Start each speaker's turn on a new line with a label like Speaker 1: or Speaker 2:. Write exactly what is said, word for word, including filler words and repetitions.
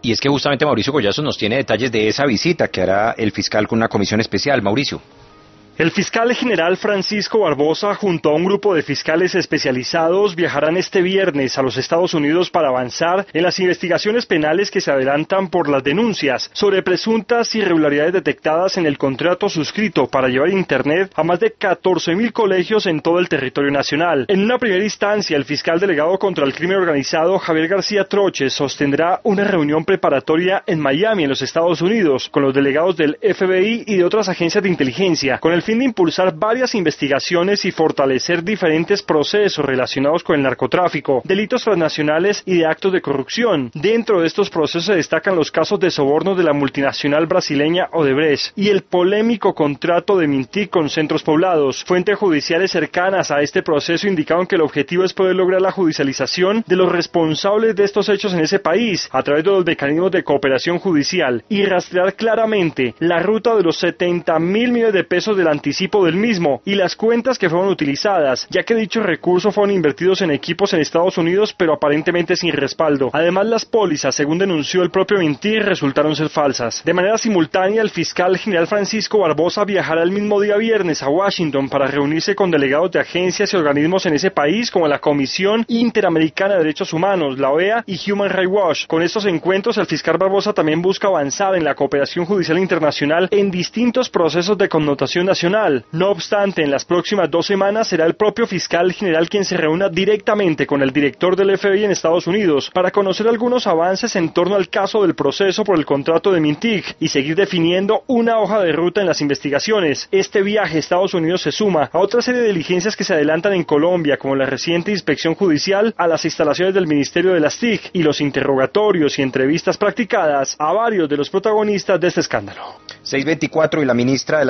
Speaker 1: Y es que justamente Mauricio Collazo nos tiene detalles de esa visita que hará el fiscal con una comisión especial. Mauricio.
Speaker 2: El fiscal general Francisco Barbosa junto a un grupo de fiscales especializados viajarán este viernes a los Estados Unidos para avanzar en las investigaciones penales que se adelantan por las denuncias sobre presuntas irregularidades detectadas en el contrato suscrito para llevar Internet a más de catorce mil colegios en todo el territorio nacional. En una primera instancia, el fiscal delegado contra el crimen organizado Javier García Troches sostendrá una reunión preparatoria en Miami, en los Estados Unidos, con los delegados del F B I y de otras agencias de inteligencia, con el fin de impulsar varias investigaciones y fortalecer diferentes procesos relacionados con el narcotráfico, delitos transnacionales y de actos de corrupción. Dentro de estos procesos se destacan los casos de sobornos de la multinacional brasileña Odebrecht y el polémico contrato de Mintic con Centros Poblados. Fuentes judiciales cercanas a este proceso indicaron que el objetivo es poder lograr la judicialización de los responsables de estos hechos en ese país a través de los mecanismos de cooperación judicial y rastrear claramente la ruta de los setenta mil millones de pesos de la anticipo del mismo y las cuentas que fueron utilizadas, ya que dichos recursos fueron invertidos en equipos en Estados Unidos pero aparentemente sin respaldo. Además, las pólizas, según denunció el propio Mintic, resultaron ser falsas. De manera simultánea, el fiscal general Francisco Barbosa viajará el mismo día viernes a Washington para reunirse con delegados de agencias y organismos en ese país como la Comisión Interamericana de Derechos Humanos, la O E A y Human Rights Watch. Con estos encuentros, el fiscal Barbosa también busca avanzar en la cooperación judicial internacional en distintos procesos de connotación nacional. No obstante, en las próximas dos semanas será el propio fiscal general quien se reúna directamente con el director del F B I en Estados Unidos para conocer algunos avances en torno al caso del proceso por el contrato de Mintic y seguir definiendo una hoja de ruta en las investigaciones. Este viaje a Estados Unidos se suma a otra serie de diligencias que se adelantan en Colombia, como la reciente inspección judicial a las instalaciones del Ministerio de las T I C y los interrogatorios y entrevistas practicadas a varios de los protagonistas de este escándalo.
Speaker 1: seis veinticuatro y la ministra de